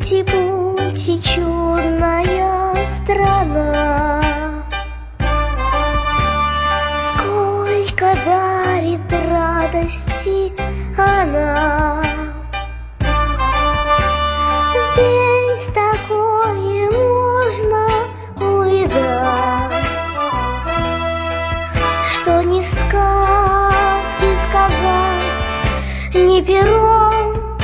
Мульти-пульти, чудная страна, сколько дарит радости она. Здесь такое можно увидать, что ни в сказке сказать, ни пером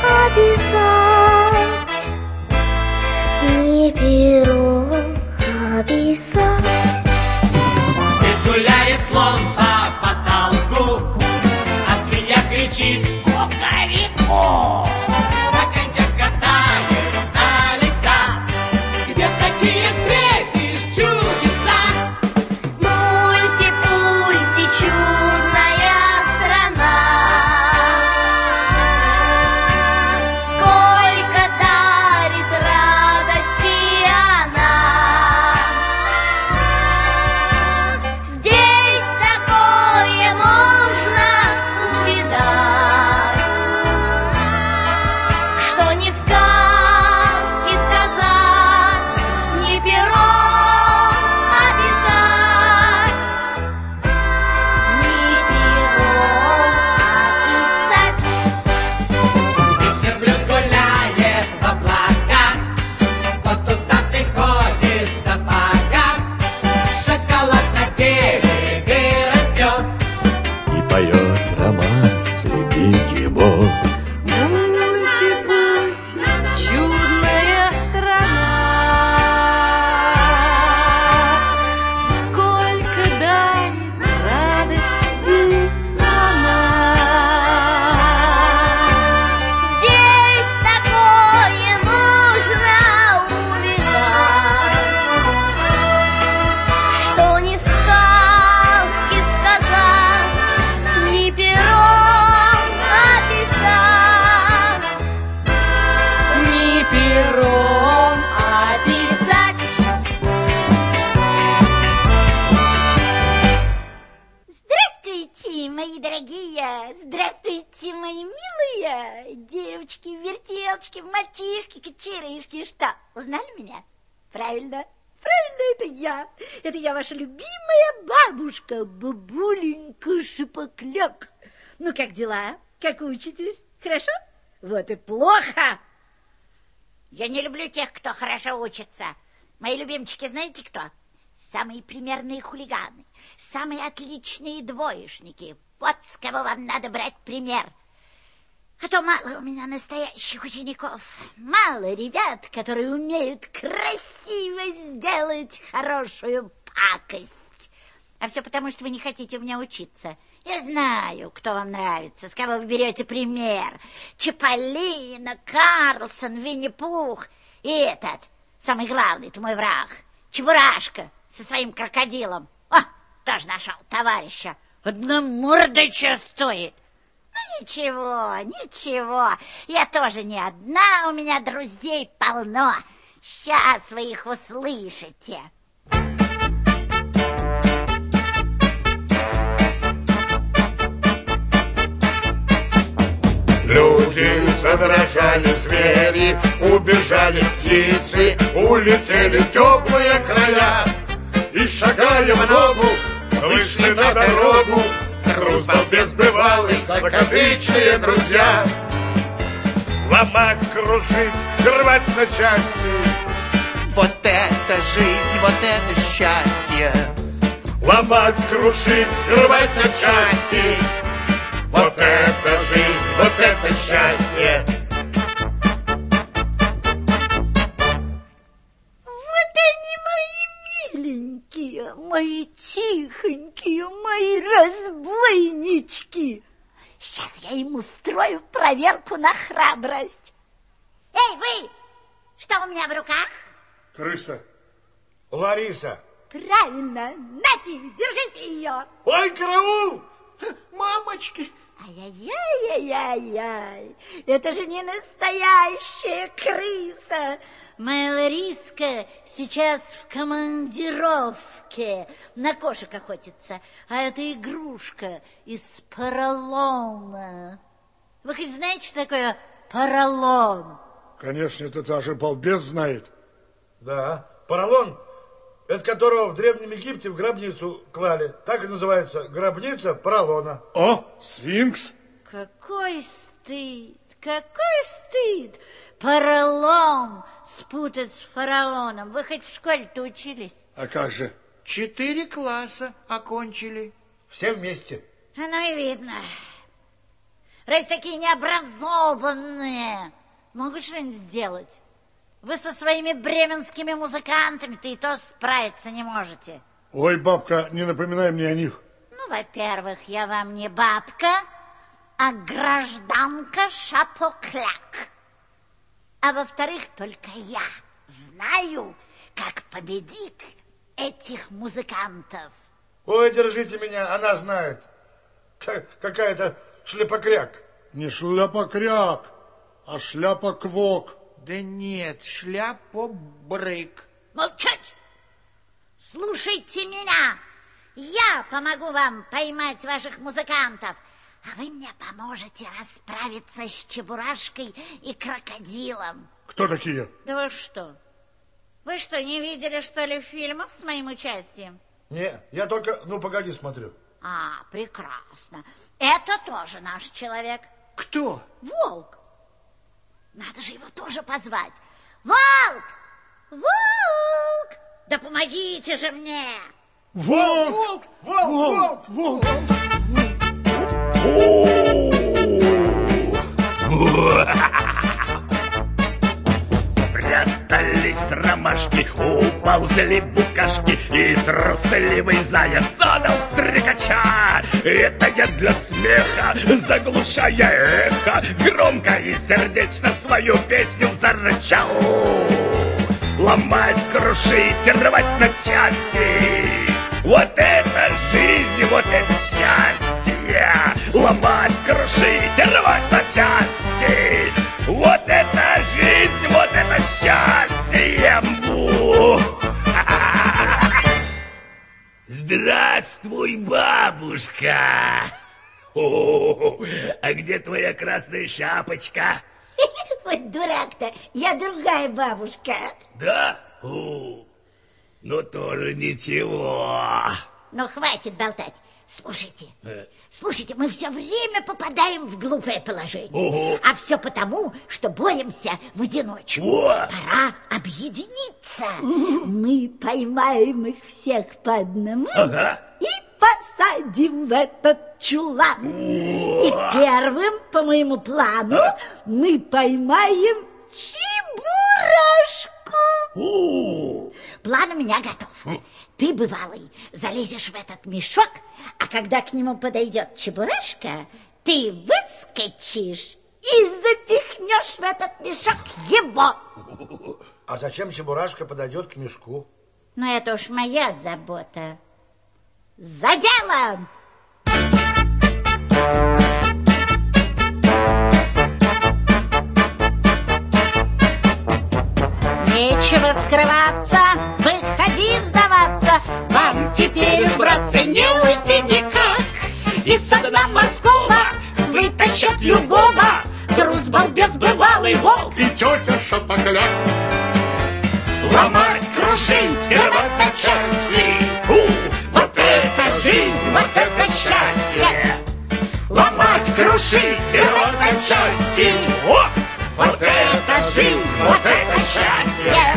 описать, ни пером описать. Здесь гуляет слон по потолку, а свинья кричит «Кукареку!». На конях катается леса, где такие встретишь чудеса. Мульти-пульти, чудная страна, сколько дарит радости она. Здесь такое можно увидать, что ни в сказке сказать, ни пером описать, ни пером описать. Здесь верблюд гуляет в облаках, кот усатый ходит в сапогах, шоколад на дереве растет. И поет романсы бегемот. Мульти-пульти, чудная страна, сколько дарит радости она. Здесь такое можно увидать, что ни в сказке сказать, ни пером описать, ни пером описать. Здравствуйте, мои дорогие! Здравствуйте, мои милые! Девочки, вертелочки, мальчишки, кочерышки. Что, узнали меня? Правильно, правильно, это я. Это я, ваша любимая бабушка, бабуленька Шипокляк. Ну, как дела? Как учитесь? Хорошо? Вот и плохо. Я не люблю тех, кто хорошо учится. Мои любимчики знаете кто? Самые примерные хулиганы, самые отличные двоечники. Вот с кого вам надо брать пример. А то мало у меня настоящих учеников. Мало ребят, которые умеют красиво сделать хорошую пакость. А все потому, что вы не хотите у меня учиться. Я знаю, кто вам нравится, с кого вы берете пример. Чиполлино, Карлсон, Винни-Пух. И этот, самый главный, это мой враг, Чебурашка со своим крокодилом. О, тоже нашел товарища. Одномордача стоит. Ну, ничего, ничего. Я тоже не одна, у меня друзей полно. Сейчас вы их услышите. Люди задрожали, звери, убежали птицы, улетели в теплые края. И, шагая в ногу, вышли на дорогу, груз был безбывалый, закадычные друзья. Ломать, крушить, рвать на части. Вот это жизнь, вот это счастье. Ломать, крушить, рвать на части. Вот это жизнь, вот это счастье. Вот они, мои миленькие, мои тихонькие, мои разбойнички. Сейчас я им устрою проверку на храбрость. Эй, вы! Что у меня в руках? Крыса. Лариса. Правильно. Нате, держите ее. Ой, караул! Мамочки! Ай-яй-яй-яй-яй. Это же не настоящая крыса. Моя Лариска сейчас в командировке на кошек охотится, а это игрушка из поролона. Вы хоть знаете, что такое поролон? Конечно, это даже балбес знает. Да, поролон, это которого в Древнем Египте в гробницу клали. Так и называется, гробница поролона. О, сфинкс. Какой стыд, какой стыд. Поролон спутать с фараоном. Вы хоть в школе-то учились? А как же? 4 класса окончили. Все вместе. Оно и видно. Раз такие необразованные, могут что-нибудь сделать? Вы со своими бременскими музыкантами-то и то справиться не можете. Ой, бабка, не напоминай мне о них. Ну, во-первых, я вам не бабка, а гражданка Шапокляк. А во-вторых, только я знаю, как победить этих музыкантов. Ой, держите меня, она знает. Какая-то шляпокряк. Не шляпокряк, а шляпоквок. Да нет, шляпобрык. Молчать! Слушайте меня! Я помогу вам поймать ваших музыкантов, а вы мне поможете расправиться с Чебурашкой и крокодилом. Кто такие? Да вы что? Вы что, не видели, что ли, фильмов с моим участием? Не, я только «Ну, погоди» смотрю. А, прекрасно. Это тоже наш человек. Кто? Волк. Надо же его тоже позвать. Волк! Волк! Да помогите же мне! Волк! Волк! Волк! Спрятались ромашки, уползли букашки, и трусливый заяц задал стрекача. Это я для смеха, заглушая эхо, громко и сердечно свою песню зарычал. Ломать, крушить, рвать на части, вот это жизнь, вот это счастье. Ломать, крушить, рвать на части, вот это жизнь, вот это счастье. Здравствуй, бабушка. А где твоя красная шапочка? Вот дурак-то, я другая бабушка. Да? Ну, тоже ничего. Ну, хватит болтать. Слушайте, мы все время попадаем в глупое положение. Ого. А все потому, что боремся в одиночку. О. Пора объединиться. Мы поймаем их всех по одному и посадим в этот чулан. И первым, по моему плану, мы поймаем Чебурашку. План у меня готов. Ты, бывалый, залезешь в этот мешок, а когда к нему подойдет Чебурашка, ты выскочишь и запихнешь в этот мешок его. А зачем Чебурашка подойдет к мешку? Ну, это уж моя забота. За делом! Нечего скрываться, выходи сдаваться. Вам теперь уж, братцы, не уйти никак. Из дна морского вытащат любого. Трус, балбес, бывалый волк И тетя Шапокляк. Ломать, крушить, рвать на части. Вот это жизнь, вот это счастье. Ломать, крушить, рвать на части. Вот это жизнь, вот это счастье.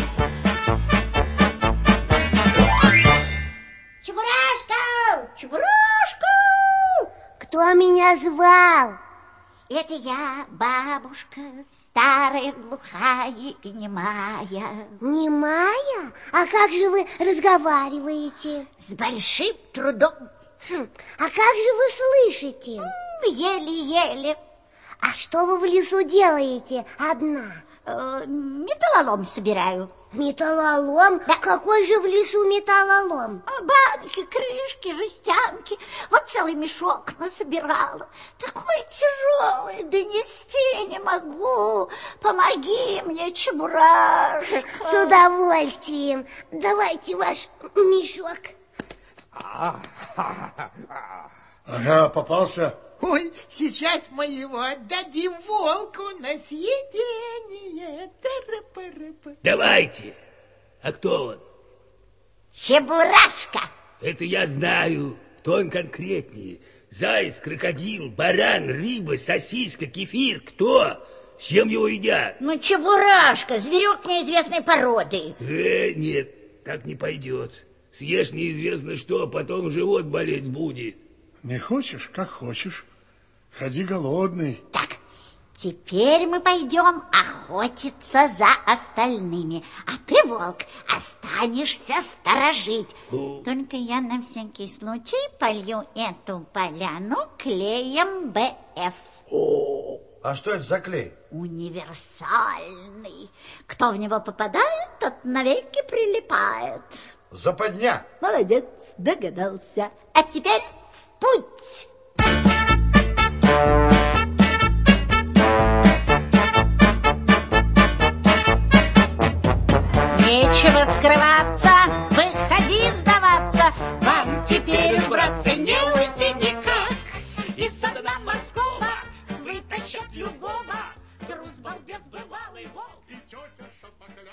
Чебурашка! Чебурашка! Кто меня звал? Это я, бабушка, старая, глухая и немая. Немая? А как же вы разговариваете? С большим трудом. А как же вы слышите? Еле-еле. А что вы в лесу делаете одна? Металлолом собираю. Металлолом? Да. Какой же в лесу металлолом? Банки, крышки, жестянки. Вот целый мешок насобирала. Такой тяжелый, донести не могу. Помоги мне, Чебурашка. С удовольствием. Давайте ваш мешок. Ага, попался. Ой, сейчас мы его отдадим волку на съедение. Давайте. А кто он? Чебурашка. Это я знаю. Кто он конкретнее? Заяц, крокодил, баран, рыба, сосиска, кефир. Кто? С чем его едят? Ну, Чебурашка, зверек неизвестной породы. Нет, так не пойдет. Съешь неизвестно что, потом живот болеть будет. Не хочешь, как хочешь. Ходи голодный. Так, теперь мы пойдем охотиться за остальными. А ты, волк, останешься сторожить. Только я на всякий случай полью эту поляну клеем БФ. А что это за клей? Универсальный. Кто в него попадает, тот навеки прилипает. Западня. Молодец, догадался. А теперь в путь. Нечего скрываться, выходи сдаваться. Вам теперь уж, братцы, не уйти никак. Из дна морского вытащат любого. Трус, балбес, бывалый волк. И тетя Шапокляк.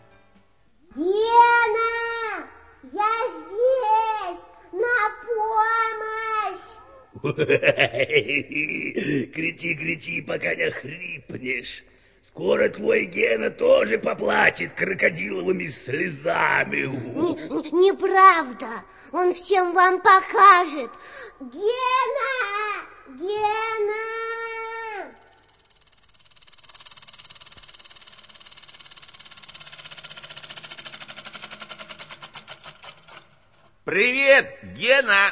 Гена, я здесь, на помощь. Кричи, кричи, пока не хрипнешь. Скоро твой Гена тоже поплачет крокодиловыми слезами. Неправда, он всем вам покажет. Гена, Гена. Привет, Гена!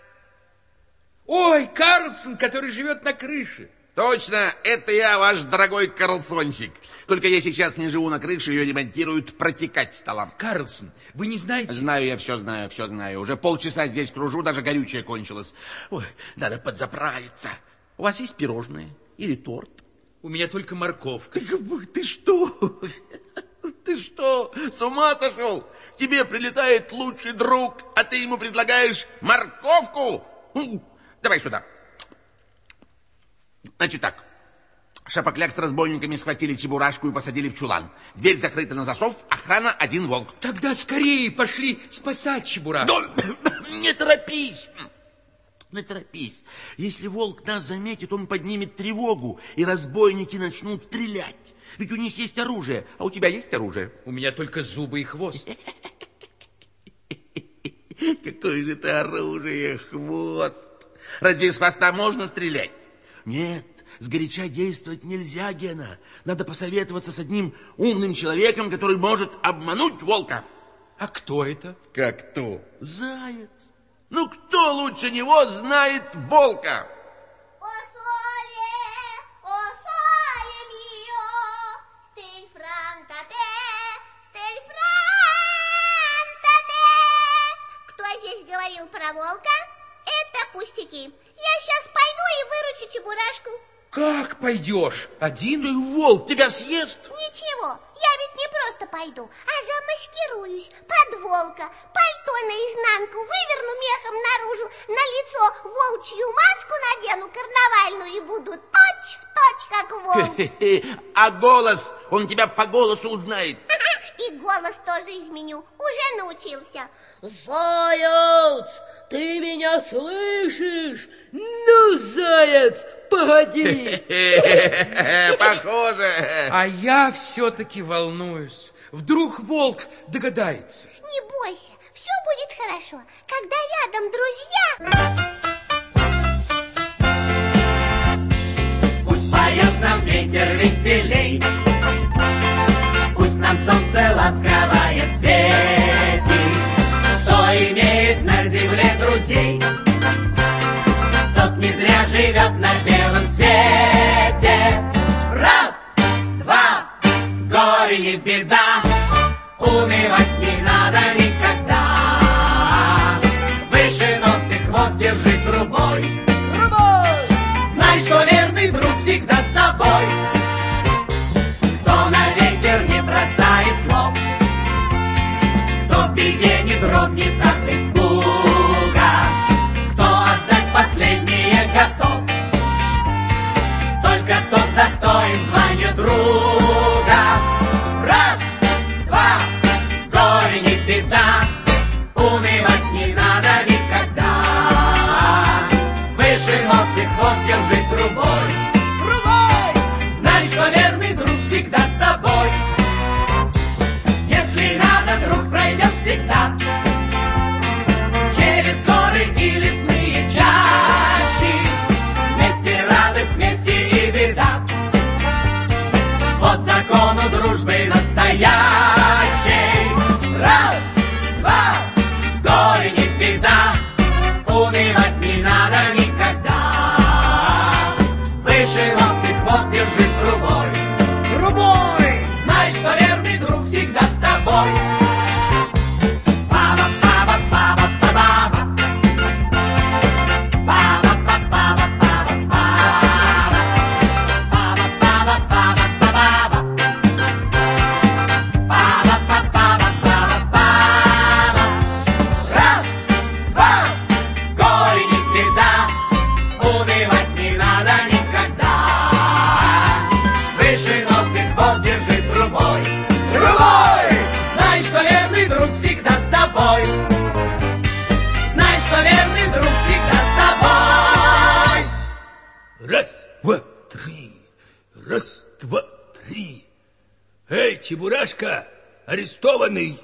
Ой, Карлсон, который живет на крыше. Точно, это я, ваш дорогой Карлсончик. Только я сейчас не живу на крыше, ее ремонтируют, протекать стала. Карлсон, вы не знаете? Знаю, я все знаю, все знаю. Уже полчаса здесь кружу, даже горючее кончилось. Ой, надо подзаправиться. У вас есть пирожные или торт? У меня только морковка. Ты что? Ты что, с ума сошел? К тебе прилетает лучший друг, а ты ему предлагаешь морковку? Давай сюда. Значит так, Шапокляк с разбойниками схватили Чебурашку и посадили в чулан. Дверь закрыта на засов, охрана один волк. Тогда скорее пошли спасать Чебурашку. Не торопись. Не торопись. Если волк нас заметит, он поднимет тревогу, и разбойники начнут стрелять. Ведь у них есть оружие. А у тебя есть оружие? У меня только зубы и хвост. Какое же это оружие, хвост? Разве из хвоста можно стрелять? Нет, сгоряча действовать нельзя, Гена. Надо посоветоваться с одним умным человеком, который может обмануть волка. А кто это? Как кто? Заяц. Ну, кто лучше него знает волка? Говорил про волка, это пустяки. Я сейчас пойду и выручу Чебурашку. Как пойдешь? Один? Ты волк, тебя съест? Ничего, я ведь не просто пойду, а замаскируюсь под волка. Пальто наизнанку выверну мехом наружу, на лицо волчью маску надену карнавальную и буду точь-в-точь как волк. А голос? Он тебя по голосу узнает. И голос тоже изменю, уже научился. Заяц, ты меня слышишь? Ну, заяц, погоди. Похоже. А я все-таки волнуюсь. Вдруг волк догадается. Не бойся, все будет хорошо. Когда рядом друзья... Пусть поет нам ветер веселей, пусть нам солнце ласковое светит. Кто имеет на земле друзей, тот не зря живет на белом свете. Раз, два, горе не беда, унывать не надо никогда. Выше нос и хвост держи трубой, знай, что верный друг всегда с тобой. Кто на ветер не бросает слов, кто в беде не дрогнет от испуга, кто отдать последнее готов. но дружбы настоящей. Раз, два, горе не беда, унывать не надо никогда. Выше нос и хвост держи трубой. Трубой! Знай, что верный друг всегда с тобой. Знай, что верный друг всегда с тобой. Раз, два, три. Раз, два, три. Эй, Чебурашка, арестованный.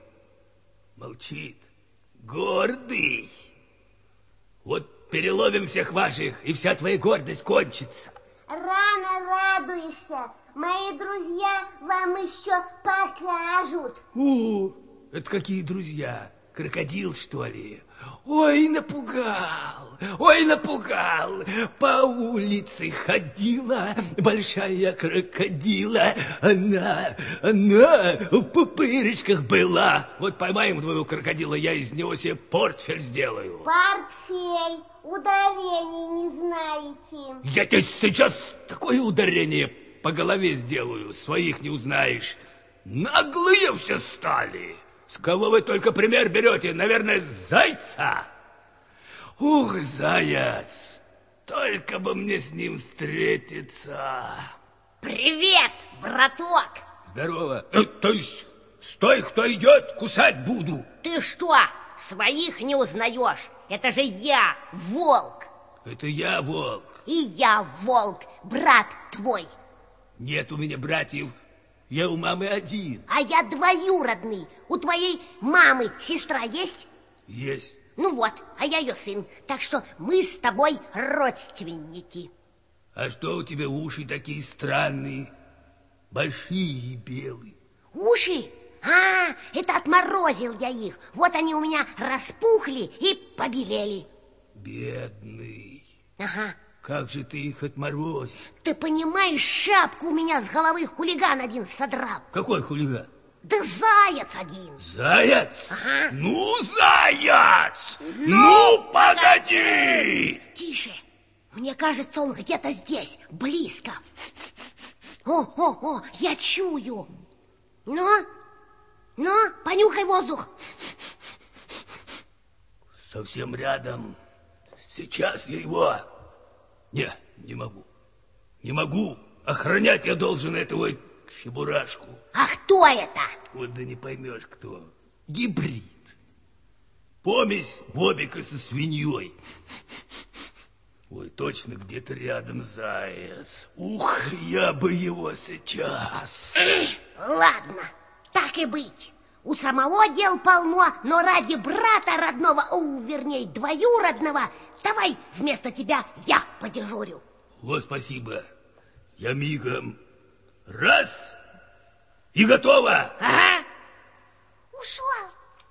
Молчит. Гордый. Вот переловим всех ваших, и вся твоя гордость кончится. Рано радуешься. Мои друзья вам еще покажут. О, это какие друзья? Крокодил, что ли? Ой, напугал, ой, напугал. По улице ходила большая крокодила. Она в пупырочках была. Вот поймаем твоего крокодила, я из него себе портфель сделаю. Портфель. Ударений не знаете. Я тебе сейчас такое ударение по голове сделаю, своих не узнаешь. Наглые все стали. С кого вы только пример берете? Наверное, с зайца. Ух, заяц, только бы мне с ним встретиться. Привет, браток. Здорово. То есть, стой, кто идет, кусать буду. Ты что, своих не узнаешь? Это же я, волк. Это я, волк. И я, волк, брат твой. Нет у меня братьев. Я у мамы один. А я двоюродный. У твоей мамы сестра есть? Есть. Ну вот, а я ее сын. Так что мы с тобой родственники. А что у тебя уши такие странные? Большие и белые. Уши? А, это отморозил я их. Вот они у меня распухли и побелели. Бедный. Ага. Как же ты их отморозил? Ты понимаешь, шапку у меня с головы хулиган один содрал. Какой хулиган? Да заяц один. Заяц? Ага. Ну, заяц! Ну, погоди! Тише. Мне кажется, он где-то здесь, близко. О, я чую. Ну, понюхай воздух. Совсем рядом. Сейчас я его... Не могу. Не могу. Охранять я должен этого Чебурашку. А кто это? Вот да не поймешь, кто. Гибрид. Помесь бобика со свиньей. Ой, точно где-то рядом заяц. Ух, я бы его сейчас. Ладно, так и быть. У самого дел полно, но ради брата родного, вернее, двоюродного, давай вместо тебя я подежурю. Вот спасибо. Я мигом. Раз. И готово. Ага. Ушел.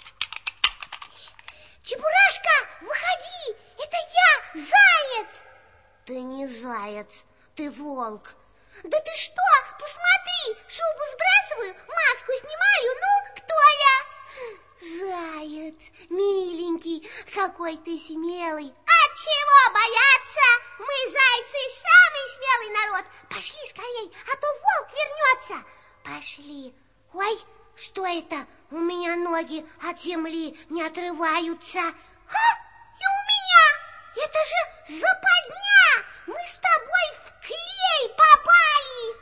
Чебурашка, выходи. Это я, заяц. Ты не заяц, ты волк. Да ты что? Посмотри, шубу сбрасываю, маску снимаю. Ну, кто я? Заяц, миленький, какой ты смелый. А чего бояться? Мы, зайцы, самый смелый народ. Пошли скорей, а то волк вернется. Пошли. Ой, что это? У меня ноги от земли не отрываются. И у меня. Это же западня. Мы с тобой в клей попали.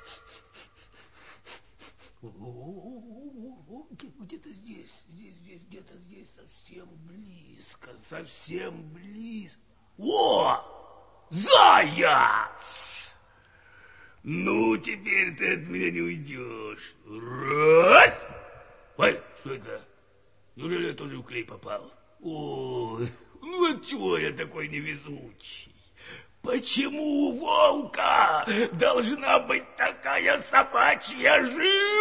Где-то здесь, где-то здесь, совсем близко. О, заяц! Ну, теперь ты от меня не уйдешь. Раз! Ой, что это? Неужели я тоже в клей попал? Ой, ну отчего я такой невезучий? Почему у волка должна быть такая собачья жизнь?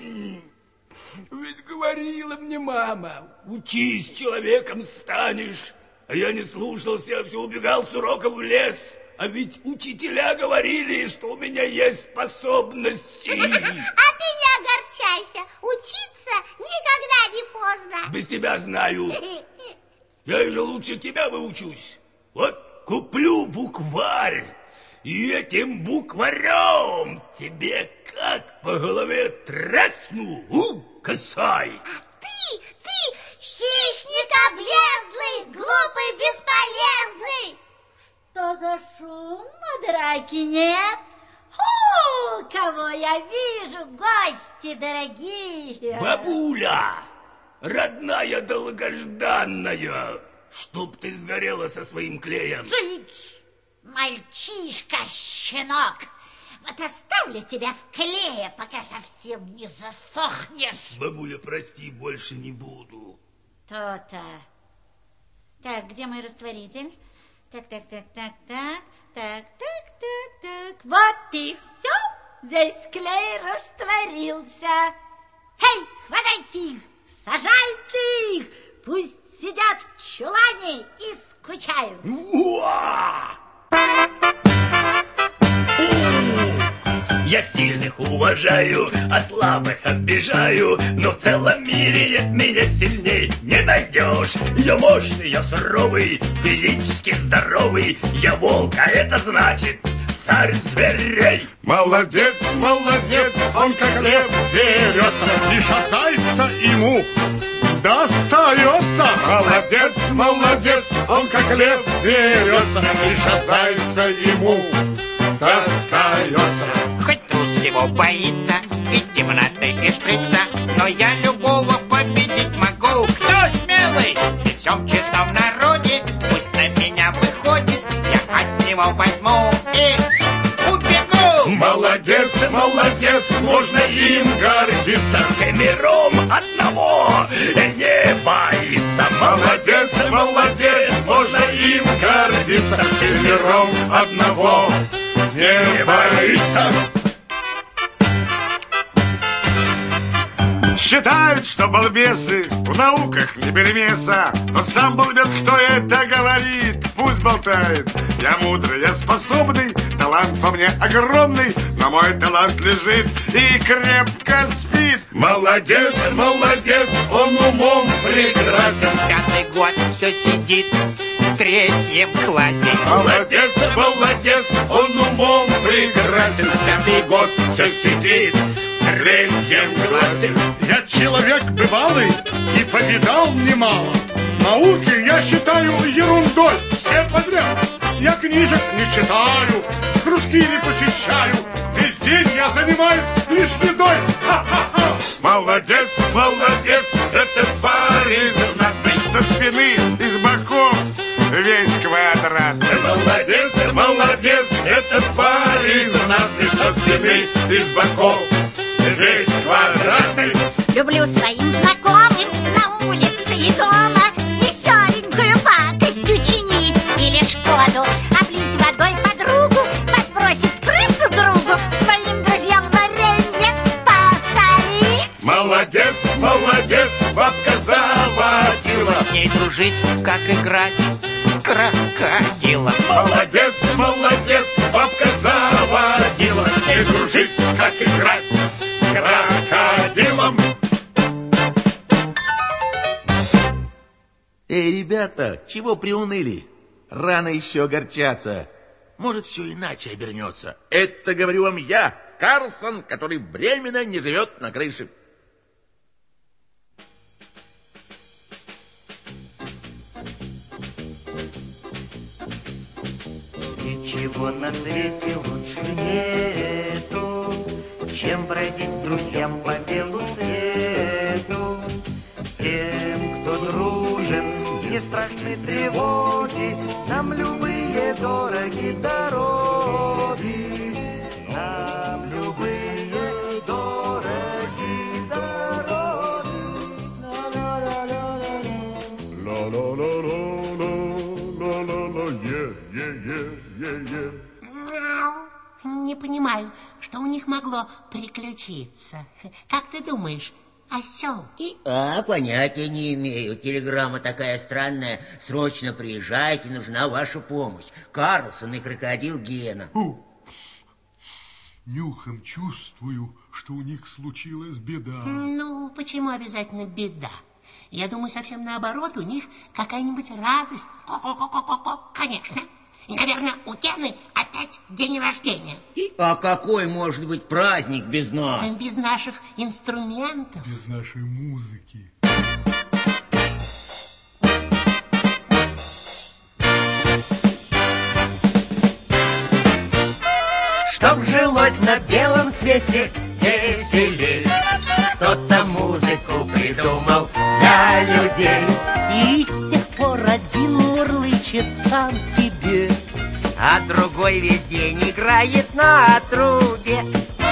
Ведь говорила мне мама, учись, человеком станешь. А я не слушался, все убегал с уроков в лес. А ведь учителя говорили, что у меня есть способности. А ты не огорчайся, учиться никогда не поздно. Без тебя знаю. Я же лучше тебя выучусь. Вот куплю букварь, и этим букварем тебе как по голове тресну, косай. А ты хищник облезлый, глупый, бесполезный. Что за шум? Драки нет? О, кого я вижу, гости дорогие. Бабуля, родная долгожданная, чтоб ты сгорела со своим клеем. Цыц, мальчишка, щенок. Вот оставлю тебя в клее, пока совсем не засохнешь. Бабуля, прости, больше не буду. То-то. Так, где мой растворитель? Так. Вот и все. Весь клей растворился. Эй, хватайте их, сажайте их. Пусть сидят в чулане и скучают. Я сильных уважаю, а слабых обижаю, но в целом мире нет меня сильней не найдешь. Я мощный, я суровый, физически здоровый, я волк, а это значит царь зверей. Молодец, молодец, он как лев дерется, лишь от зайца ему достается. Молодец, молодец, он как лев дерется, лишь от зайца ему достается. Хоть трус всего боится и темноты, и шприца, но я любого победить могу. Кто смелый? При всем честном народе пусть на меня выходит, я от него возьму и убегу. Молодец, молодец, можно им гордиться. Всемиром одного не боится. Молодец, молодец, можно им гордиться. Всемиром одного не боится. Считают, что балбесы в науках не перемеса. Тот сам балбес, кто это говорит, пусть болтает. Я мудрый, я способный, талант во мне огромный, но мой талант лежит и крепко спит. Молодец, молодец, он умом прекрасен. 5-й год все сидит в 3-м классе. Молодец, молодец, он умом прекрасен. 5-й год все сидит в 3-м классе. Я человек бывалый и повидал немало. Науки я считаю ерундой, все подряд. Я книжек не читаю, кружки не посещаю. Весь день я занимаюсь лишь едой. Ха-ха-ха. Молодец, молодец, этот парень знатный. Со спины и с боков весь квадрат. Молодец, молодец, этот парень знатный. Со спины и с боков весь квадратный. Люблю своим знакомым на улице и дома веселенькую пакость учинить или Шкоду облить водой подругу, подбросить крысу другу, своим друзьям варенье посолить. Молодец, молодец, бабка заводила. С ней дружить, как играть с крокодилом. Молодец, молодец, бабка заводила. С ней дружить, как играть с крокодилом. Эй, ребята, чего приуныли? Рано еще огорчаться. Может, все иначе обернется. Это говорю вам я, Карлсон, который временно не живет на крыше. Ничего на свете лучше нету, чем бродить друзьям по белу свету. Тем, кто дружен, не страшны тревоги, нам любые дороги дороги. Нам любые дороги дороги. Не понимаю, что у них могло приключиться? Как ты думаешь, осел? Понятия не имею. Телеграмма такая странная. Срочно приезжайте, нужна ваша помощь. Карлсон и крокодил Гена. Нюхом чувствую, что у них случилась беда. Ну, почему обязательно беда? Я думаю, совсем наоборот, у них какая-нибудь радость. Конечно. И, наверное, у Гены опять день рождения. А какой может быть праздник без нас? Без наших инструментов. Без нашей музыки. Чтоб жилось на белом свете веселей, кто-то музыку придумал для людей. И с тех пор один мурлычет сам себе, а другой весь день играет на трубе.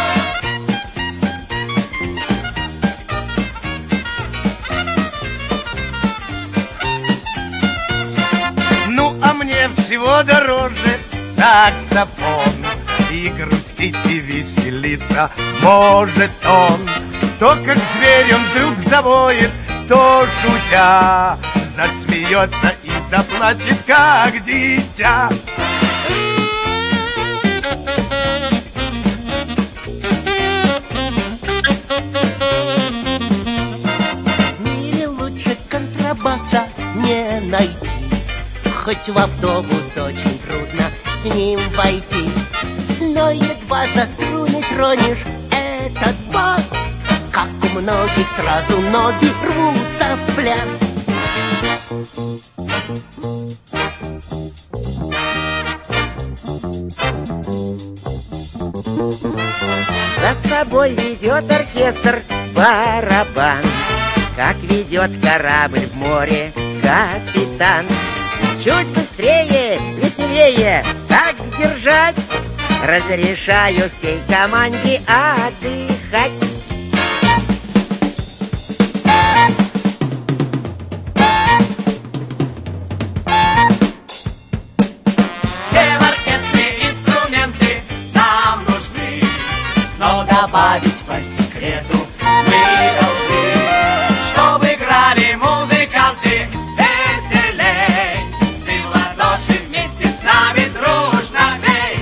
Ну, а мне всего дороже саксофон. И грустить, и веселиться может он. То, как зверь, он вдруг завоет, то, шутя, засмеется и заплачет, как дитя. В мире лучше контрабаса не найти. Хоть в автобус очень трудно с ним войти, но едва за струны тронешь этот бас, как у многих сразу ноги рвутся в пляс. За собой ведет оркестр барабан, как ведет корабль в море капитан. Чуть быстрее, веселее, так держать. Разрешаю всей команде отдыхать. Все в оркестре инструменты нам нужны, но добавить по секрету мы должны, чтобы играли музыканты веселей. Ты в ладоши вместе с нами дружно бей.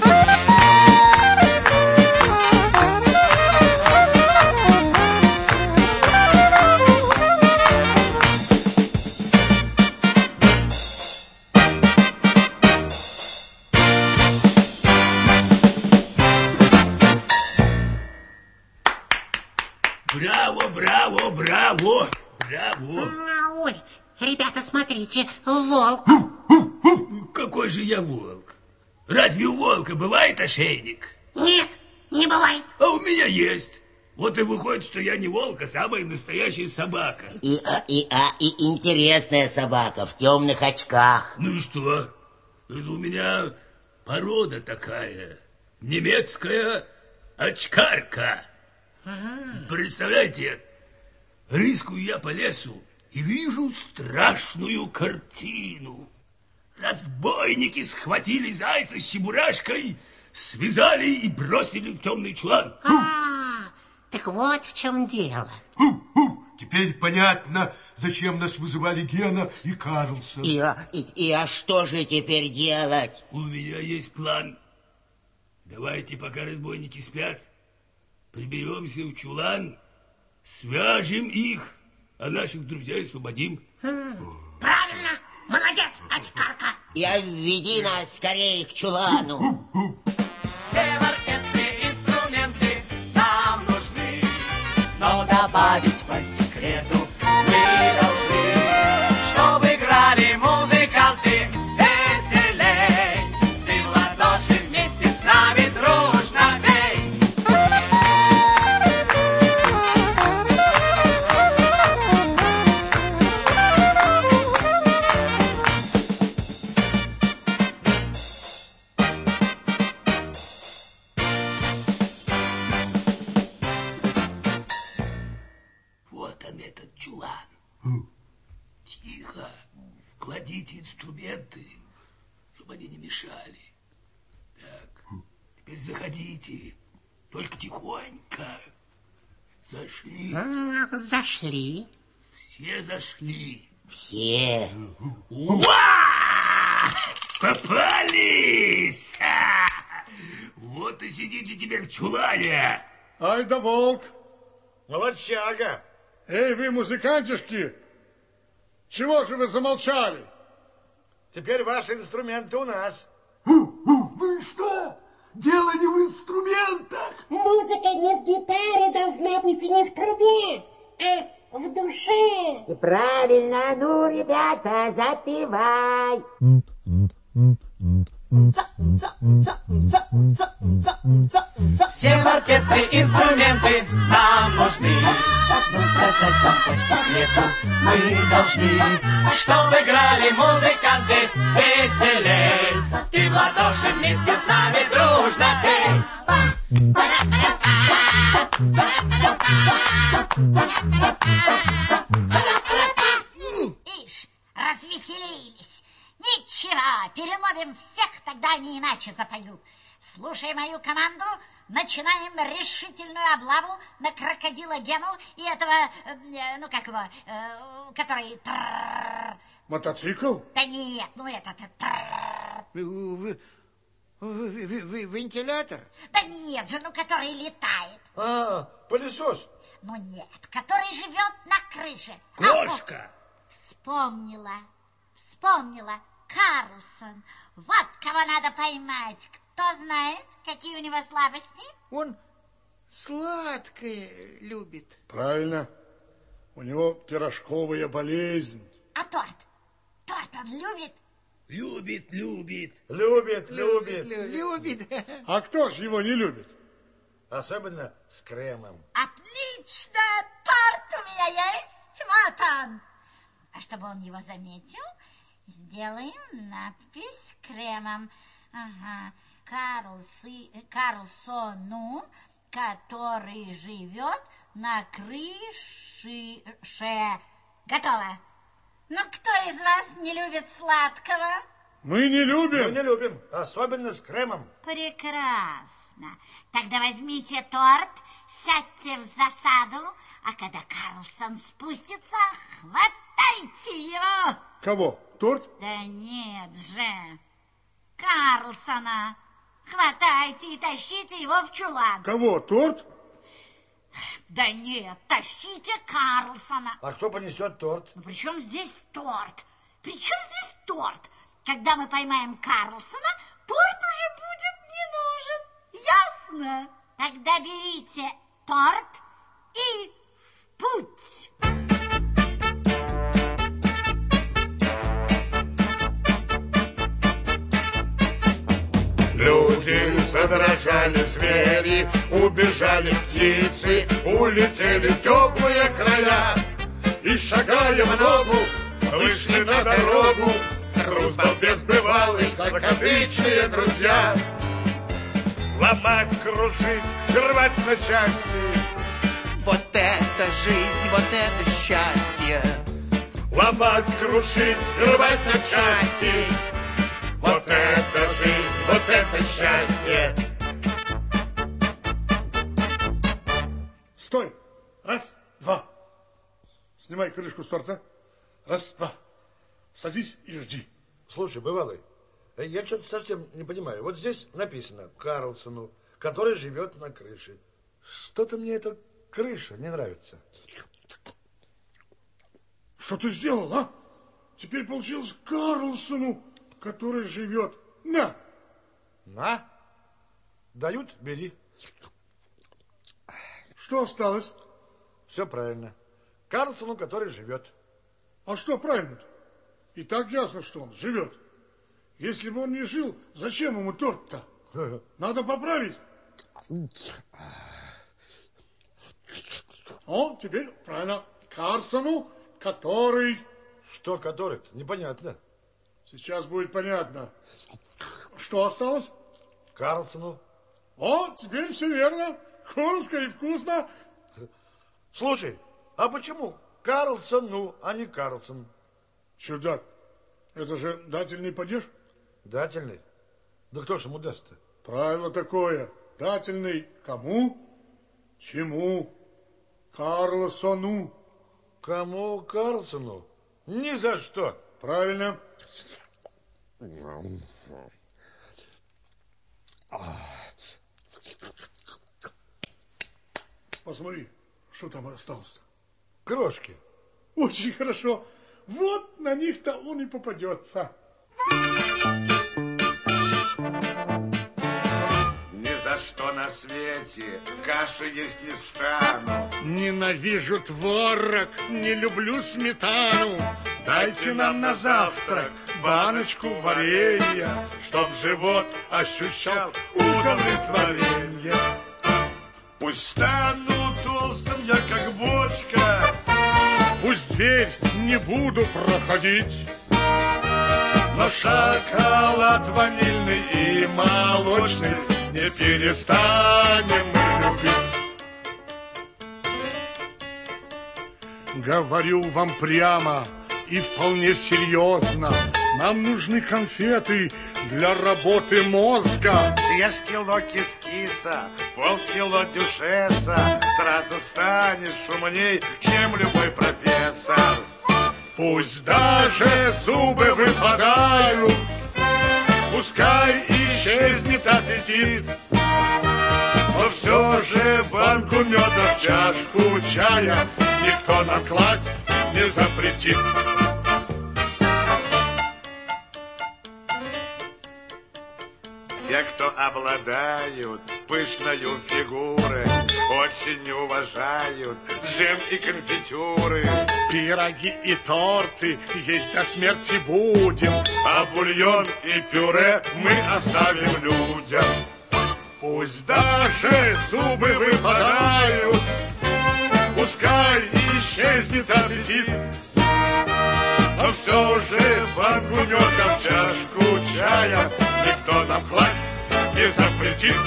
Браво, браво, браво, браво. Ой, ребята, смотрите, волк. Какой же я волк? Разве у волка бывает ошейник? Нет, не бывает. А у меня есть. Вот и выходит, что я не волк, а самая настоящая собака. И интересная собака в темных очках. Ну и что? Это у меня порода такая. Немецкая очкарка. Представляете, рыскаю я по лесу и вижу страшную картину. Разбойники схватили зайца с чебурашкой, связали и бросили в темный чулан. Так вот в чем дело. Теперь понятно, зачем нас вызывали Гена и Карлсон. А что же теперь делать? У меня есть план. Давайте, пока разбойники спят, приберемся в чулан, свяжем их, а наших друзей освободим. Правильно, молодец, очкарка. Веди нас скорее к чулану. Все в оркестре инструменты нам нужны, но добавить по секрету мы должны, чтобы играли музыканты веселей. Ты в ладоши вместе с нами дружно бей. Вот он, этот чулан. Тихо, кладите инструменты, чтобы они не мешали. Так, теперь заходите, Только тихонько. Зашли. Зашли. Все зашли. Все. Уа! Попались! Вот и сидите теперь в чулане. Ай да волк. Молодчага. Эй, вы, музыкантишки, чего же вы замолчали? Теперь ваши инструменты у нас. Вы что? Дело не в инструментах. Музыка не в гитаре должна быть и не в трубе, а в душе. И правильно, ну, ребята, запевай. Все в оркестре инструменты нам нужны. Но сказать вам по секрету мы должны, чтобы играли музыканты веселей. И в ладоши вместе с нами дружно пей. Ишь, развеселились. Ничего, переловим всех, тогда они иначе запоют. Слушай мою команду, начинаем решительную облаву на крокодила Гену и этого, ну как его, который... Мотоцикл? Да нет, ну этот... Вентилятор? Да нет же, ну который летает. Пылесос. Ну нет, который живет на крыше. Кошка. Вспомнила. Карлсон. Вот кого надо поймать. Кто знает, какие у него слабости? Он сладкое любит. Правильно. У него пирожковая болезнь. А торт? Торт он любит? Любит. Любит. А кто ж его не любит? Особенно с кремом. Отлично! Торт у меня есть. Вот он. А чтобы он его заметил, сделаем надпись кремом. Ага. Карлсону, который живет на крыше. Готово. Ну, кто из вас не любит сладкого? Мы не любим. Мы не любим, особенно с кремом. Прекрасно. Тогда возьмите торт, сядьте в засаду, а когда Карлсон спустится, хватайте его. Кого? Торт? Да нет же. Карлсона. Хватайте и тащите его в чулан. Кого? Торт? Да нет, тащите Карлсона. А кто понесет торт? Ну, при чем здесь торт? При чем здесь торт? Когда мы поймаем Карлсона, торт уже будет не нужен. Ясно? Тогда берите торт и в путь. Люди задрожали, звери, убежали птицы, улетели в теплые края. И, шагая в ногу, вышли на дорогу Хрустал бесбывалый, закадычные друзья. Ломать, крушить, рвать на части. Вот это жизнь, вот это счастье. Ломать, крушить, рвать на части. Вот это жизнь, вот это счастье. Стой! Раз, два. Снимай крышку с торта. Раз, два. Садись и жди. Слушай, бывалый, я что-то совсем не понимаю. Вот здесь написано Карлсону, который живет на крыше. Что-то мне эта крыша не нравится. Что ты сделал, а? Теперь получилось Карлсону, который живет на. На? Дают, бери. Что осталось? Все правильно. Карлсону, который живет. А что правильно-то? И так ясно, что он живет. Если бы он не жил, зачем ему торт-то? Надо поправить. О, теперь правильно. Карлсону, который... Что который-то? Непонятно. Сейчас будет понятно. Что осталось? Карлсону. О, теперь все верно. Коротко и вкусно. Слушай, а почему Карлсону, а не Карлсон? Чудак, это же дательный падеж? Дательный? Да кто ж ему даст-то? Правило такое. Дательный кому? Чему? Карлсону. Кому Карлсону? Ни за что. Правильно. Посмотри, что там осталось-то. Крошки. Очень хорошо. Вот на них-то он и попадется. Ни за что на свете каши есть не стану. Ненавижу творог, не люблю сметану. Дайте нам на завтрак баночку варенья, чтоб живот ощущал удовлетворение. Пусть стану толстым я, как бочка. Пусть дверь не буду проходить, но шоколад ванильный и молочный не перестанем мы любить. Говорю вам прямо и вполне серьезно, нам нужны конфеты для работы мозга. Съешь кило кис-киса, полкило дюшеса, сразу станешь умней, чем любой профессор. Пусть даже зубы выпадают, пускай исчезнет аппетит, но все же банку меда в чашку чая никто нам класть не запретит. Те, кто обладают пышною фигурой, очень уважают джем и конфитюры. Пироги и торты есть до смерти будем, А бульон и пюре мы оставим людям. пусть даже зубы выпадают, пускай исчезнет аппетит, но все же банку меда в чашку чая никто нам класть не запретит.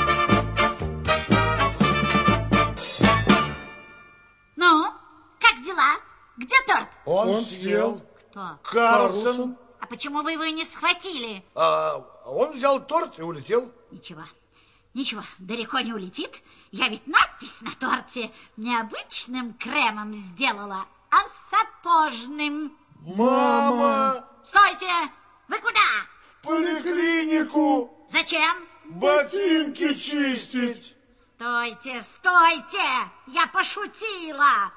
Ну, как дела? Где торт? Он съел. Кто? Карлсон. А почему вы его не схватили? Он взял торт и улетел. Ничего, далеко не улетит. Я ведь надпись на торте не обычным кремом сделала, а сапожным. Мама! Стойте! Вы куда? В поликлинику. Зачем? Ботинки чистить. Стойте, стойте! Я пошутила!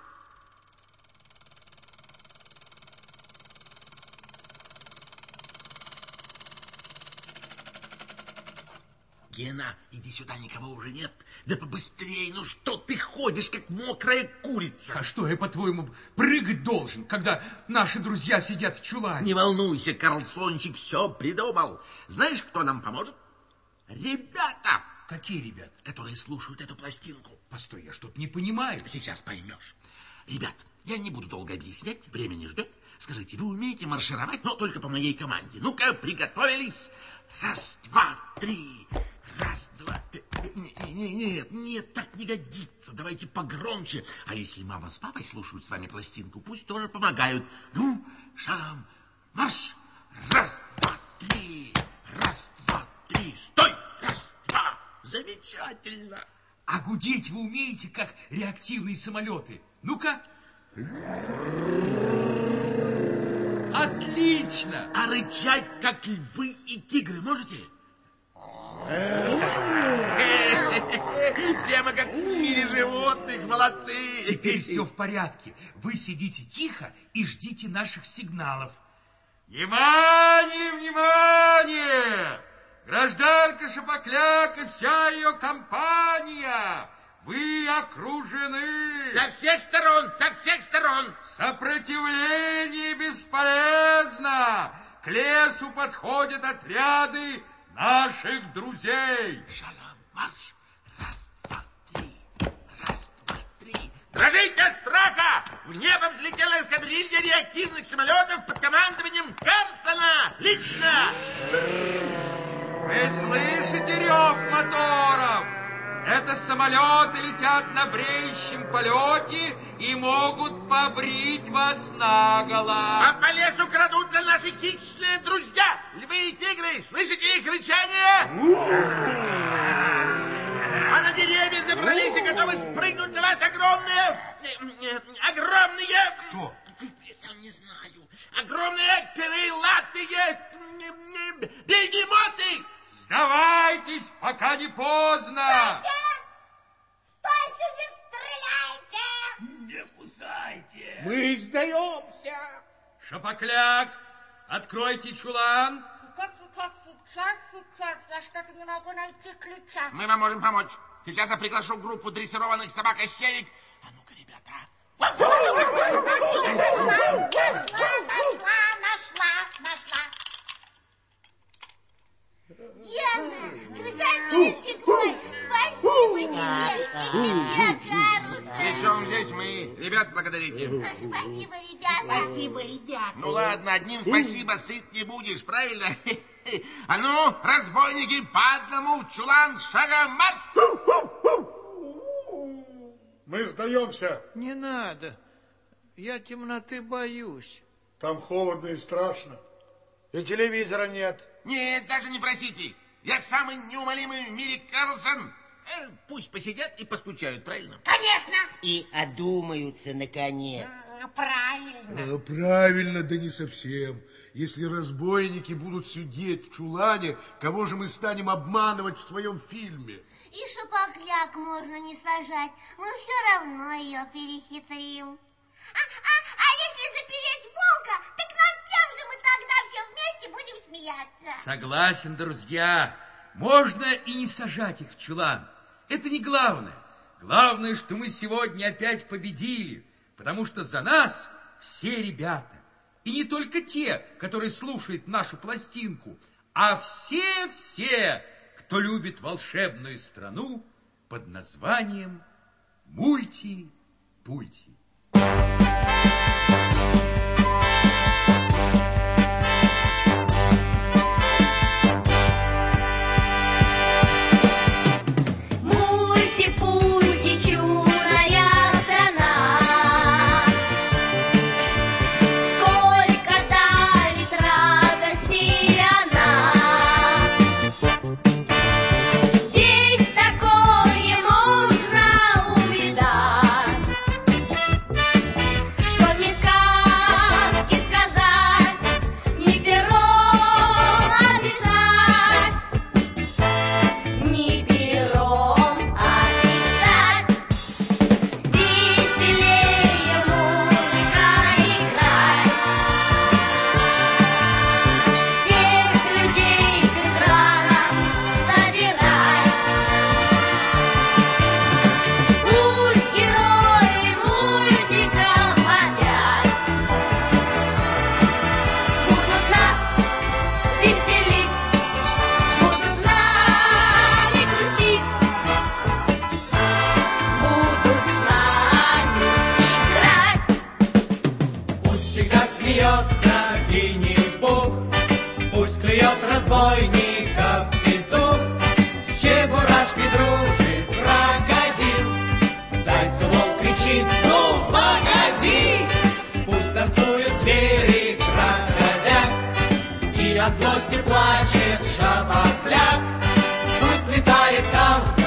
Гена, иди сюда, никого уже нет. Да побыстрее, ну что ты ходишь, как мокрая курица? А что я, по-твоему, прыгать должен, когда наши друзья сидят в чулане? Не волнуйся, Карлсончик все придумал. Знаешь, кто нам поможет? Ребята. Какие ребята? Которые слушают эту пластинку. Постой, я что-то не понимаю. Сейчас поймешь. Ребят, я не буду долго объяснять, время не ждет. Скажите, вы умеете маршировать, но только по моей команде. Ну-ка, приготовились. Раз, два, три. Раз, два, три. Нет, так не годится. Давайте погромче. А если мама с папой слушают с вами пластинку, пусть тоже помогают. Ну, шагом марш. Раз, два, три. Раз, два, три. Стой. Раз, два. Замечательно. А гудеть вы умеете, как реактивные самолеты? Ну-ка. Отлично. А рычать, как львы и тигры, можете? Прямо как в мире животных, молодцы. Теперь все в порядке. Вы сидите тихо и ждите наших сигналов. Внимание, внимание! Гражданка Шапокляк и вся ее компания, вы окружены. Со всех сторон, со всех сторон. Сопротивление бесполезно. К лесу подходят отряды наших друзей. Шагом марш. Раз, два, три. Раз, два, три. Дрожите от страха! В небо взлетела эскадрилья реактивных самолетов под командованием Карлсона. Лично! Вы слышите рев моторов? Это самолеты летят на бреющем полете и могут побрить вас наголо. А по лесу крадутся наши хищные друзья, львы и тигры. Слышите их рычание? на деревья забрались и готовы спрыгнуть на вас огромные... Кто? Сам не знаю. Огромные крылатые бегемоты! Сдавайтесь, пока не поздно! Стойте, не стреляйте! Не кусайте! Мы сдаемся! Шапокляк, откройте чулан! Сейчас, я что-то не могу найти ключа. Мы вам можем помочь. Сейчас я приглашу группу дрессированных собак-ищеек. А ну-ка, ребята. Нашла. Гена, крокодильчик мой, спасибо тебе. И тебе, Карлсон. Причем здесь мы? Ребят, благодарите. Спасибо, ребята. Спасибо, ребята. Ну ладно, одним спасибо сыт не будешь, правильно? А ну, разбойники, по одному в чулан, шагом марш! Мы сдаемся. Не надо. Я темноты боюсь. Там холодно и страшно. И телевизора нет. Нет, даже не просите. Я самый неумолимый в мире Карлсон. Пусть посидят и поскучают, правильно? Конечно. И одумаются, наконец. Правильно. Правильно, да не совсем. Если разбойники будут сидеть в чулане, кого же мы станем обманывать в своем фильме? И шапокляк можно не сажать. Мы все равно ее перехитрим. А если запереть волка, так над кем же мы тогда все вместе будем смеяться? Согласен, друзья. Можно и не сажать их в чулан. Это не главное. Главное, что мы сегодня опять победили, потому что за нас все ребята. И не только те, которые слушают нашу пластинку, а все, кто любит волшебную страну под названием Мульти-Пульти. разбойников петух, с чебурашкой дружит крокодил. Зайцу волк кричит: ну погоди, пусть танцуют звери крокодак, и от злости плачет шапокляк. Пусть летает карлсон